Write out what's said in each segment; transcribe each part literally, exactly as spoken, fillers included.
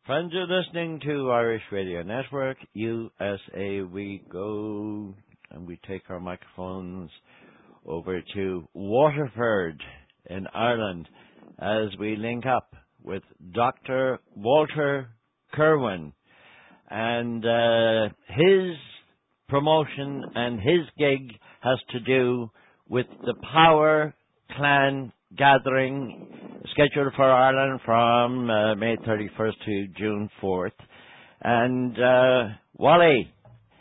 Friends, you're listening to Irish Radio Network, U S A We Go, and we take our microphones over to Waterford in Ireland as we link up with Doctor Walter Kirwan, and uh, his promotion and his gig has to do with the Power Clan gathering scheduled for Ireland from uh, May thirty-first to June fourth. And uh, Wally,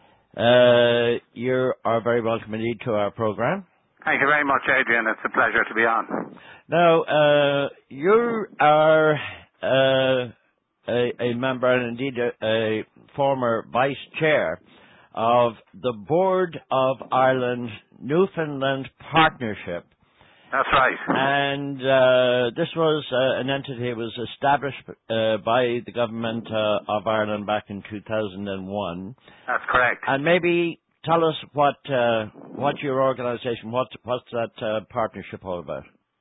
uh, you are very welcome indeed to our program. Thank you very much, Adrian. It's a pleasure to be on. Now, uh, you are uh, a, a member and indeed a, a former vice chair of the Board of Ireland Newfoundland Partnership. That's right. And uh, this was uh, an entity that was established uh, by the government uh, of Ireland back in two thousand one. That's correct. And maybe tell us what uh, what your organisation, what, what's that uh, partnership all about?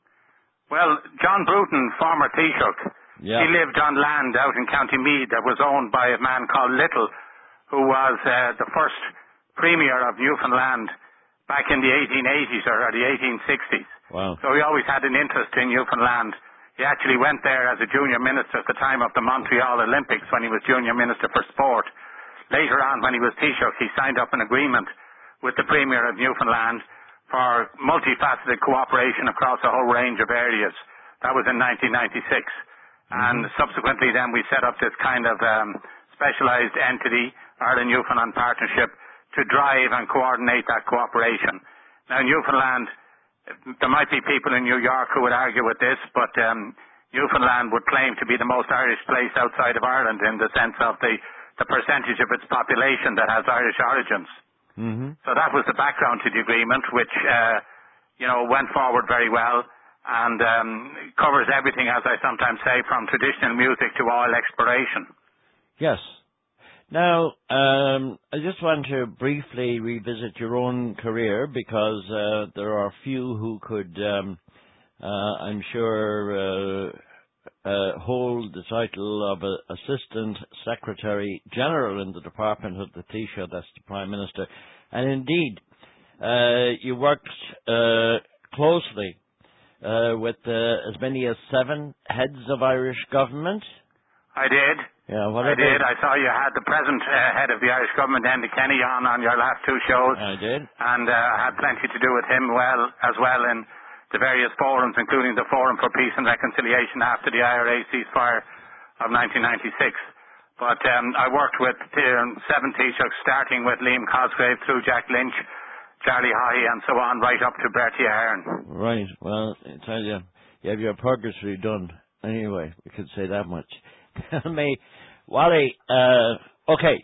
Well, John Bruton, former Taoiseach, yeah. he lived on land out in County Meath that was owned by a man called Little, who was uh, the first Premier of Newfoundland back in the eighteen eighties or the eighteen sixties. Wow. So he always had an interest in Newfoundland. He actually went there as a junior minister at the time of the Montreal Olympics when he was junior minister for sport. Later on, when he was Taoiseach, he signed up an agreement with the Premier of Newfoundland for multifaceted cooperation across a whole range of areas. That was in nineteen ninety-six. Mm-hmm. And subsequently then we set up this kind of um, specialised entity, Ireland Newfoundland Partnership, to drive and coordinate that cooperation. Now, Newfoundland, there might be people in New York who would argue with this, but um, Newfoundland would claim to be the most Irish place outside of Ireland in the sense of the, the percentage of its population that has Irish origins. Mm-hmm. So that was the background to the agreement, which, uh, you know, went forward very well and um, covers everything, as I sometimes say, from traditional music to oil exploration. Yes. Now, um, I just want to briefly revisit your own career because uh, there are few who could, um, uh, I'm sure, uh, uh, hold the title of a Assistant Secretary General in the Department of the Taoiseach, that's the Prime Minister. And indeed, uh, you worked uh, closely uh, with uh, as many as seven heads of Irish government. I did. Yeah, what I about? did. I saw you had the present uh, head of the Irish government, Enda Kenny, on on your last two shows. I did. And uh, I had plenty to do with him well as well in the various forums, including the Forum for Peace and Reconciliation after the I R A ceasefire of nineteen ninety-six. But um, I worked with um, seven Taoiseachs, starting with Liam Cosgrave through Jack Lynch, Charlie Haughey, and so on, right up to Bertie Ahern. Right. Well, I tell you, you have your purgatory done. Anyway, we could say that much. Tell me, Wally, uh, okay,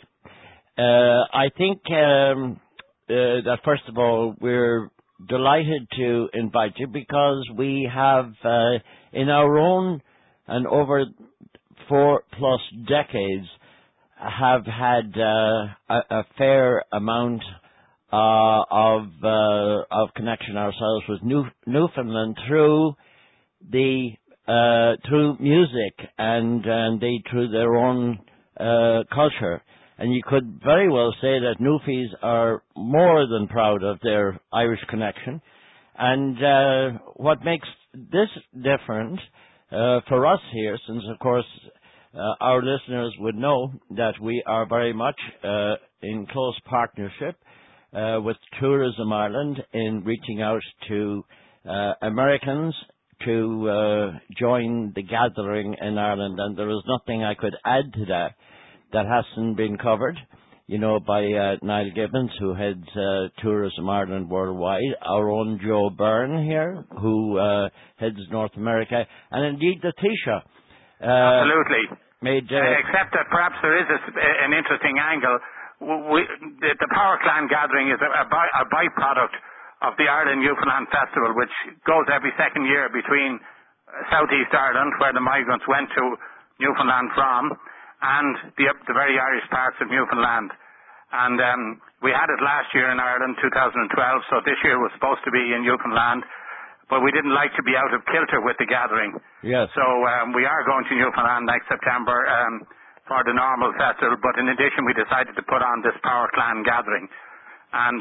uh, I think um, uh, that first of all, we're delighted to invite you because we have, uh, in our own and over four plus decades, have had uh, a, a fair amount uh, of uh, of connection ourselves with New, Newfoundland through the Uh, through music and, and they through their own uh, culture. And you could very well say that Newfies are more than proud of their Irish connection. And uh, what makes this different uh, for us here, since of course uh, our listeners would know that we are very much uh, in close partnership uh, with Tourism Ireland in reaching out to uh, Americans to uh, join the gathering in Ireland, and there is nothing I could add to that that hasn't been covered, you know, by uh, Niall Gibbons, who heads uh, Tourism Ireland worldwide, our own Joe Byrne here, who uh, heads North America, and indeed the Taoiseach. Uh, Absolutely. Made, uh, uh, except that perhaps there is a, an interesting angle. We, the, the Power Clan gathering is a, a, by, a byproduct of the Ireland Newfoundland Festival, which goes every second year between Southeast Ireland, where the migrants went to Newfoundland from, and the, the very Irish parts of Newfoundland. And um, we had it last year in Ireland, two thousand twelve, so this year was supposed to be in Newfoundland, but we didn't like to be out of kilter with the gathering. Yes. So um, we are going to Newfoundland next September. Um, for the normal festival, but in addition we decided to put on this Power Clan gathering. And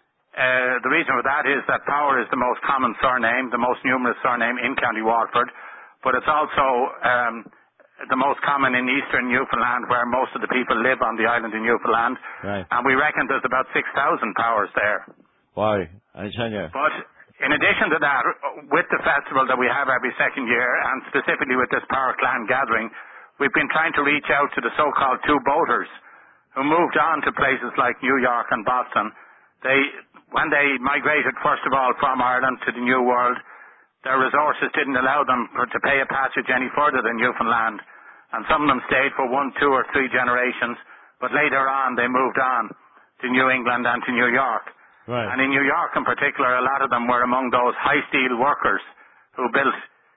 uh, the reason for that is that Power is the most common surname, the most numerous surname in County Waterford, but it's also um, the most common in eastern Newfoundland, where most of the people live on the island in Newfoundland. Right. And we reckon there's about six thousand Powers there. Why? I tell you. But in addition to that, with the festival that we have every second year, and specifically with this Power Clan gathering, we've been trying to reach out to the so-called two-boaters who moved on to places like New York and Boston. They, when they migrated, first of all, from Ireland to the New World, their resources didn't allow them for, to pay a passage any further than Newfoundland. And some of them stayed for one, two, or three generations, but later on they moved on to New England and to New York. Right. And in New York in particular, a lot of them were among those high-steel workers who built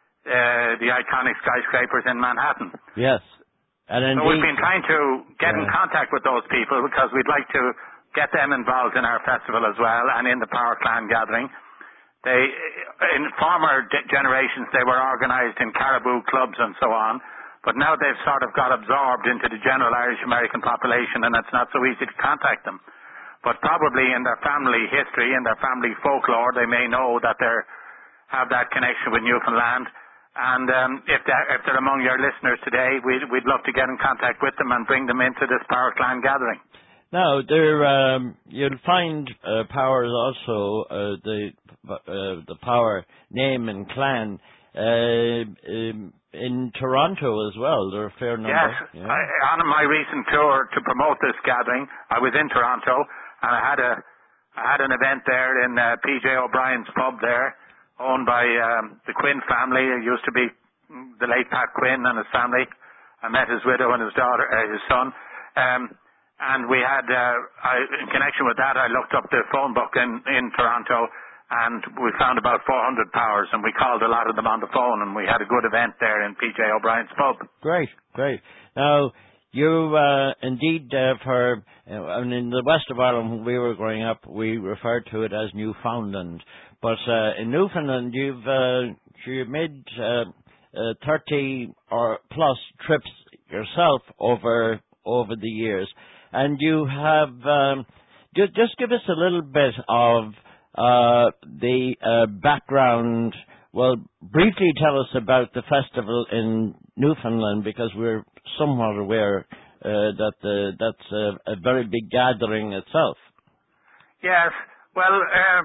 uh, the iconic skyscrapers in Manhattan. Yes. And indeed, so we've been trying to get uh, in contact with those people because we'd like to get them involved in our festival as well and in the Power Clan gathering. They, in former de- generations, they were organised in caribou clubs and so on, but now they've sort of got absorbed into the general Irish-American population, and it's not so easy to contact them. But probably in their family history, in their family folklore, they may know that they have that connection with Newfoundland. And um, if, they're, if they're among your listeners today, we'd, we'd love to get in contact with them and bring them into this Power Clan gathering. Now, there, um, you'll find uh, Powers also, uh, the uh, the Power name and clan, uh, um, in Toronto as well. There are a fair number. Yes. Yeah. I, on my recent tour to promote this gathering, I was in Toronto, and I had a I had an event there in uh, P J O'Brien's pub there, owned by um, the Quinn family. It used to be the late Pat Quinn and his family. I met his widow and his daughter, uh, his son. Um, and we had, uh, I, in connection with that, I looked up the phone book in, in Toronto, and we found about four hundred Powers, and we called a lot of them on the phone, and we had a good event there in P J O'Brien's pub. Great, great. Now, you uh, indeed, uh, for, uh, and in the west of Ireland, when we were growing up, we referred to it as Newfoundland. But uh, in Newfoundland, you've uh, you've made uh, uh, thirty or plus trips yourself over over the years, and you have um, ju- just give us a little bit of uh, the uh, background. Well, briefly tell us about the festival in Newfoundland, because we're somewhat aware uh, that the, that's a, a very big gathering itself. Yes. Well, uh,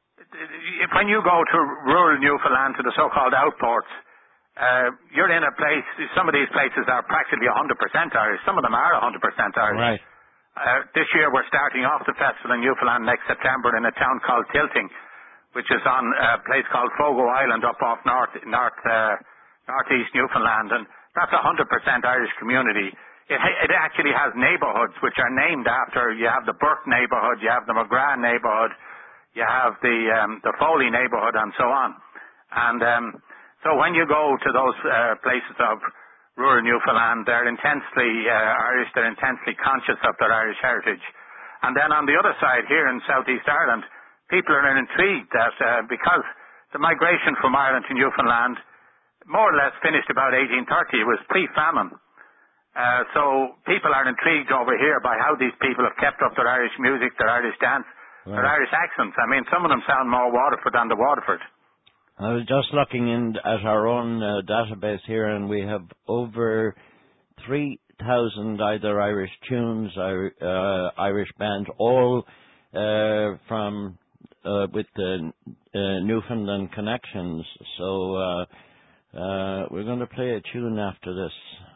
when you go to rural Newfoundland, to the so-called outports, uh, you're in a place, some of these places are practically one hundred percent Irish. Some of them are one hundred percent Irish. Right. Uh, this year we're starting off the festival in Newfoundland next September in a town called Tilting, which is on a place called Fogo Island up off north, north, uh, northeast Newfoundland. And that's a one hundred percent Irish community. It, it actually has neighbourhoods which are named after, you have the Burke neighbourhood, you have the McGrath neighbourhood, you have the um, the Foley neighbourhood, and so on. And um, so when you go to those uh, places of rural Newfoundland, they're intensely uh, Irish, they're intensely conscious of their Irish heritage. And then on the other side, here in Southeast Ireland, people are intrigued that uh, because the migration from Ireland to Newfoundland more or less finished about eighteen thirty, it was pre-famine. Uh, so people are intrigued over here by how these people have kept up their Irish music, their Irish dance, Right. their Irish accents. I mean, some of them sound more Waterford than the Waterford. I was just looking in at our own uh, database here, and we have over three thousand either Irish tunes, uh, Irish bands, all uh, from uh, with the uh, Newfoundland connections. So uh, uh, we're going to play a tune after this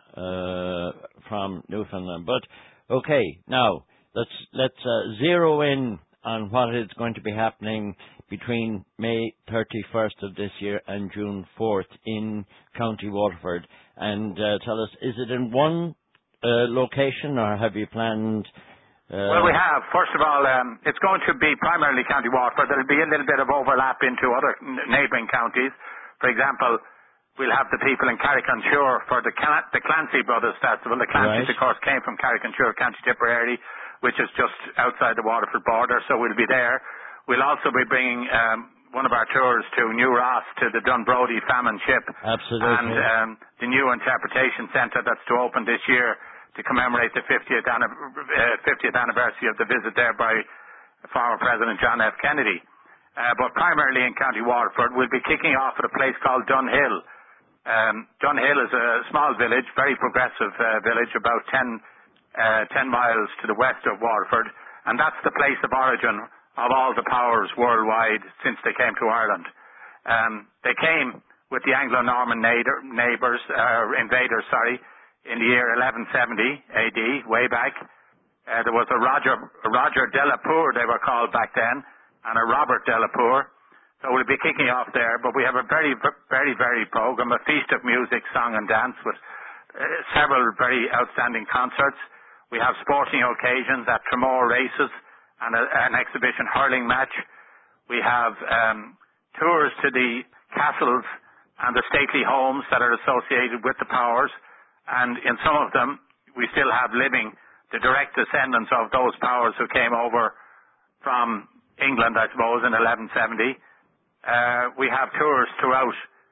uh, from Newfoundland. But okay, now let's let's uh, zero in on what is going to be happening between May thirty-first of this year and June fourth in County Waterford. And uh, tell us, is it in one uh, location, or have you planned... Uh, well, we have. First of all, um, it's going to be primarily County Waterford. There'll be a little bit of overlap into other n- neighbouring counties. For example, we'll have the people in Carrick-on-Suir for the, Clan- the Clancy Brothers Festival. The Clancy's, Right. of course, came from Carrick-on-Suir, County Tipperary, which is just outside the Waterford border, so we'll be there. We'll also be bringing um, one of our tours to New Ross, to the Dunbrody Famine Ship. Absolutely. And um, the new interpretation centre that's to open this year to commemorate the fiftieth, anni- uh, fiftieth anniversary of the visit there by former President John F. Kennedy. Uh, but primarily in County Waterford, we'll be kicking off at a place called Dunhill. Um, Dunhill is a small village, very progressive uh, village, about ten, uh, ten miles to the west of Waterford, and that's the place of origin of all the powers worldwide since they came to Ireland. Um, they came with the Anglo-Norman neighbours, uh, invaders, sorry, in the year eleven seventy A D, way back. Uh, there was a Roger, a Roger de la Poer, they were called back then, and a Robert de la Poer. So we'll be kicking off there, but we have a very, very, very program, a feast of music, song and dance with uh, several very outstanding concerts. We have sporting occasions at Tramore races and a, an exhibition hurling match. We have um, tours to the castles and the stately homes that are associated with the powers, and in some of them we still have living the direct descendants of those powers who came over from England, I suppose, in eleven seventy. Uh, we have tours throughout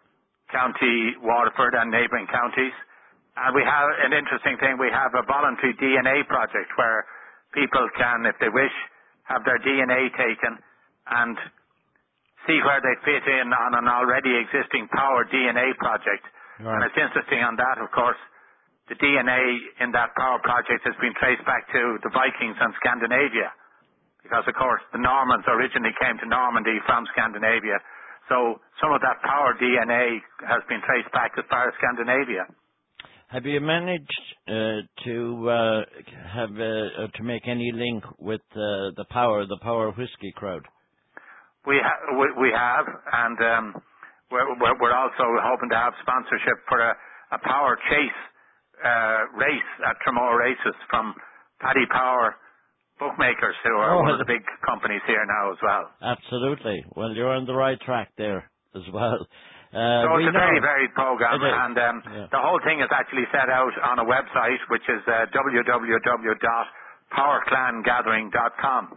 County Waterford and neighbouring counties. And we have an interesting thing, we have a voluntary D N A project where people can, if they wish, have their D N A taken and see where they fit in on an already existing power D N A project. Right. And it's interesting on that, of course, the D N A in that power project has been traced back to the Vikings and Scandinavia. Because, of course, the Normans originally came to Normandy from Scandinavia. So some of that power D N A has been traced back as far as Scandinavia. Have you managed uh, to uh, have uh, to make any link with uh, the power, the power whiskey crowd? We, ha- we, we have, and um, we're, we're also hoping to have sponsorship for a, a power chase uh, race at Tramore races from Paddy Power bookmakers, who are oh, one of the big companies here now as well. Absolutely. Well, you're on the right track there as well. Uh, so it's a very varied program, and um, yeah. the whole thing is actually set out on a website, which is uh, w w w dot power clan gathering dot com.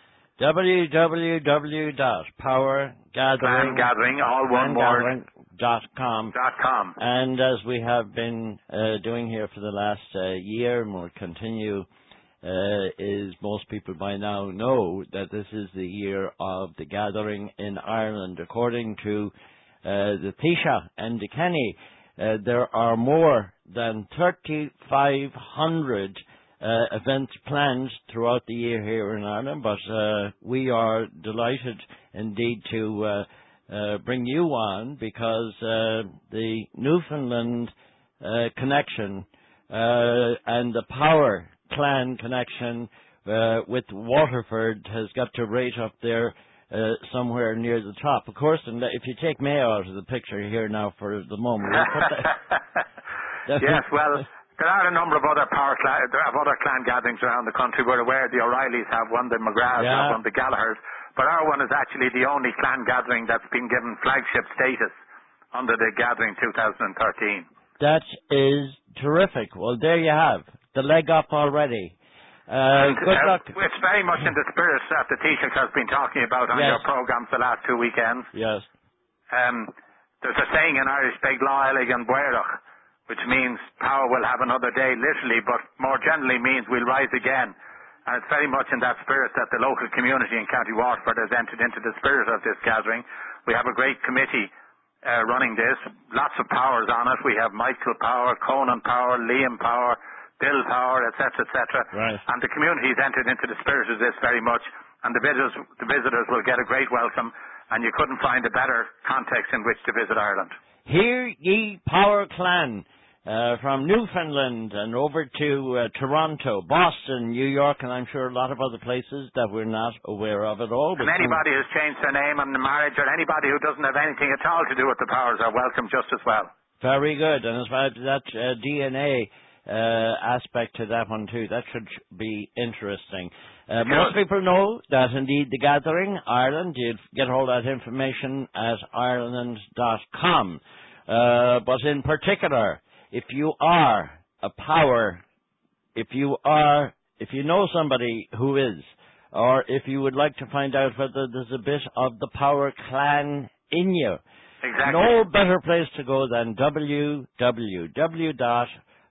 w w w dot power gathering, all one word, dot com. Dot com. And as we have been uh, doing here for the last uh, year, and will continue, Uh, is most people by now know that this is the year of the gathering in Ireland. According to uh, the Taoiseach and the Kenny, uh, there are more than thirty-five hundred uh, events planned throughout the year here in Ireland, but uh, we are delighted indeed to uh, uh, bring you on because uh, the Newfoundland uh, connection uh, and the power clan connection uh, with Waterford has got to rate up there uh, somewhere near the top. Of course, and if you take Mayo out of the picture here now for the moment. Yes, well, there are a number of other power clan, there are other clan gatherings around the country. We're aware the O'Reillys have one, the McGraths yeah. have one, the Gallaghers, but our one is actually the only clan gathering that's been given flagship status under the Gathering two thousand thirteen. That is terrific. Well, there you have the leg up already. Uh, good uh, luck. It's very much in the spirit that the Taoiseach has been talking about on yes. your programmes the last two weekends. Yes. Um, there's a saying in Irish, Beg lá Eilg an Bhuaireach, which means power will have another day, literally, but more generally means we'll rise again. And it's very much in that spirit that the local community in County Waterford has entered into the spirit of this gathering. We have a great committee uh, running this, lots of powers on it. We have Michael Power, Conan Power, Liam Power, Bill Power, et cetera, et cetera. Right. And the community has entered into the spirit of this very much, and the visitors, the visitors will get a great welcome, and you couldn't find a better context in which to visit Ireland. Hear ye Power Clan uh, from Newfoundland and over to uh, Toronto, Boston, New York, and I'm sure a lot of other places that we're not aware of at all. And anybody who's changed their name on the marriage, or anybody who doesn't have anything at all to do with the powers are welcome just as well. Very good. And as far as that uh, D N A Uh, aspect to that one too. That should be interesting. Uh, most people know that indeed the Gathering, Ireland, you get all that information at ireland dot com. Uh, but in particular, if you are a power, if you are, if you know somebody who is, or if you would like to find out whether there's a bit of the Power Clan in you, exactly. no better place to go than w w w dot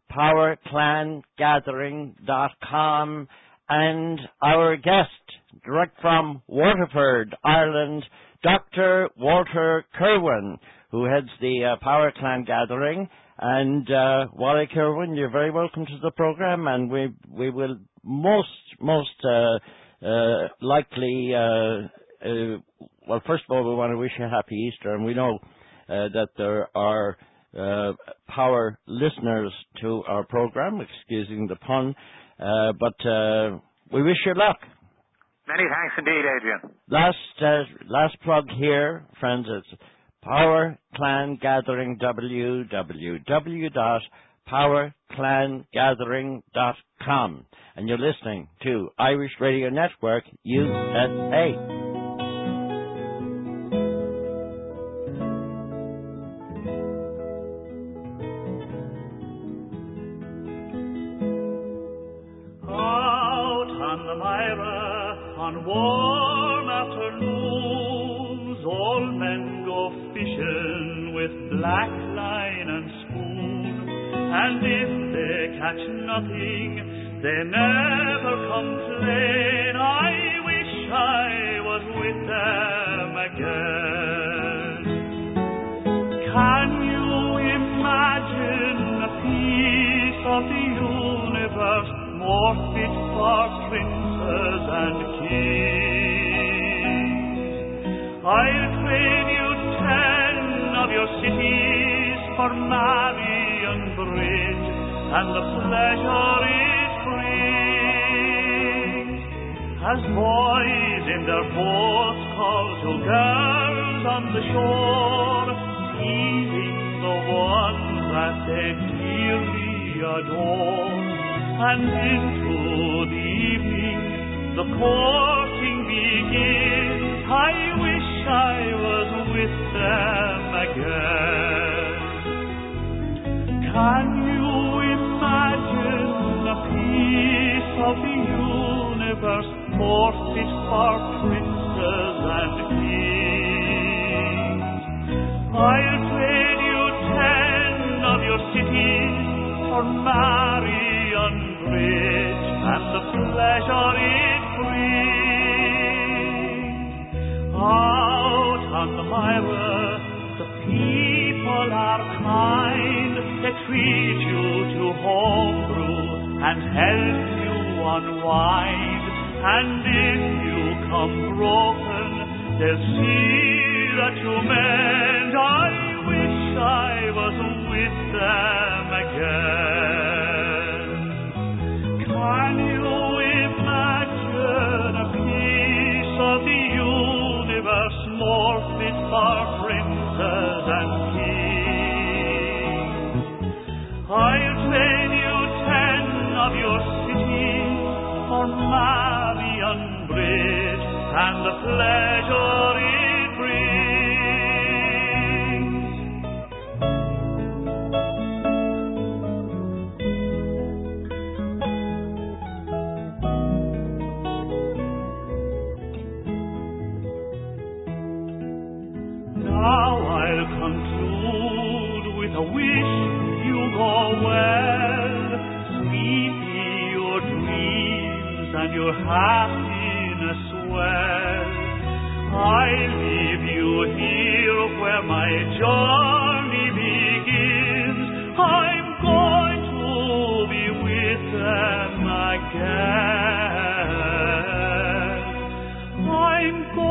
power clan gathering dot com, and our guest, direct from Waterford, Ireland, Doctor Walter Kirwan, who heads the uh, Power Clan Gathering. And uh, Wally Kirwan, you're very welcome to the program, and we we will most most uh, uh, likely. Uh, uh, well, first of all, we want to wish you a happy Easter, and we know uh, that there are uh, power listeners to our program, excusing the pun, uh, but uh, we wish you luck. Many thanks indeed, Adrian. Last uh, last plug here, friends. It's Power Clan Gathering, w w w dot power clan gathering dot com. And you're listening to Irish Radio Network, U S A. On warm afternoons, all men go fishing with black line and spoon, and if they catch nothing, they never complain. I wish I was with them again. Can you imagine a piece of the universe more fit for princes and kings? I'll trade you ten of your cities for Marion Bridge and the pleasure it brings, as boys in their boats call to girls on the shore, teasing the ones that they dearly adore. And into the evening the courting begins. I wish I was with them again. Can you imagine a piece of the universe more fit for princes and kings? I'll trade you ten of your cities for Marion Bridge and the pleasure it brings. Out on the Myra, the people are kind. They treat you to homebrew and help you unwind. And if you come broken, they'll see that you mend. I wish I was with them again. Can you imagine a piece of the universe more fit for princes and kings? I'll trade you ten of your cities for Marion Bridge and the pleasure it brings. Now I'll conclude with a wish you go well. Sleepy your dreams and your happiness well. I leave you here where my journey begins. I'm going to be with them again. I'm going